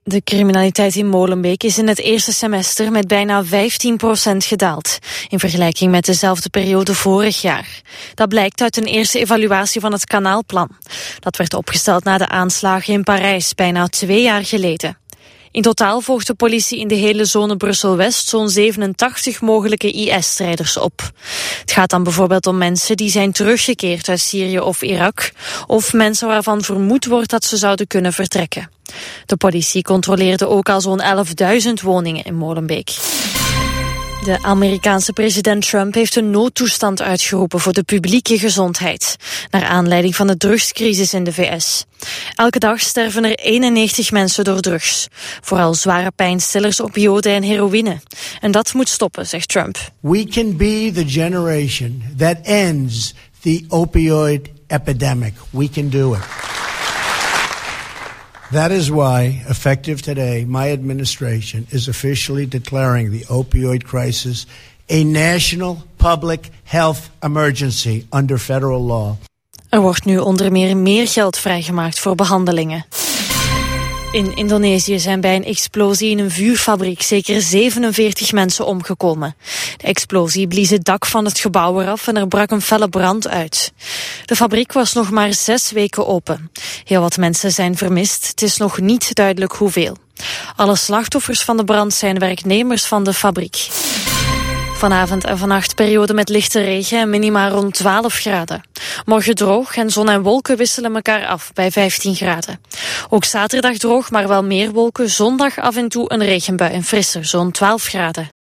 De criminaliteit in Molenbeek is in het eerste semester met bijna 15% gedaald, in vergelijking met dezelfde periode vorig jaar. Dat blijkt uit een eerste evaluatie van het Kanaalplan. Dat werd opgesteld na de aanslagen in Parijs, bijna 2 jaar geleden. In totaal volgt de politie in de hele zone Brussel-West zo'n 87 mogelijke IS-strijders op. Het gaat dan bijvoorbeeld om mensen die zijn teruggekeerd uit Syrië of Irak, of mensen waarvan vermoed wordt dat ze zouden kunnen vertrekken. De politie controleerde ook al zo'n 11.000 woningen in Molenbeek. De Amerikaanse president Trump heeft een noodtoestand uitgeroepen voor de publieke gezondheid, naar aanleiding van de drugscrisis in de VS. Elke dag sterven er 91 mensen door drugs. Vooral zware pijnstillers, opioïden en heroïne. En dat moet stoppen, zegt Trump. We can be the generation that ends the opioid epidemic. We can do it. That is why, effective today, my administration is officially declaring the opioid crisis a national public health emergency under federal law. Er wordt nu onder meer geld vrijgemaakt voor behandelingen. In Indonesië zijn bij een explosie in een vuurfabriek zeker 47 mensen omgekomen. De explosie blies het dak van het gebouw eraf en er brak een felle brand uit. De fabriek was nog maar 6 weken open. Heel wat mensen zijn vermist, het is nog niet duidelijk hoeveel. Alle slachtoffers van de brand zijn werknemers van de fabriek. Vanavond en vannacht periode met lichte regen en minima rond 12 graden. Morgen droog en zon en wolken wisselen elkaar af bij 15 graden. Ook zaterdag droog, maar wel meer wolken. Zondag af en toe een regenbui en frisser, zo'n 12 graden.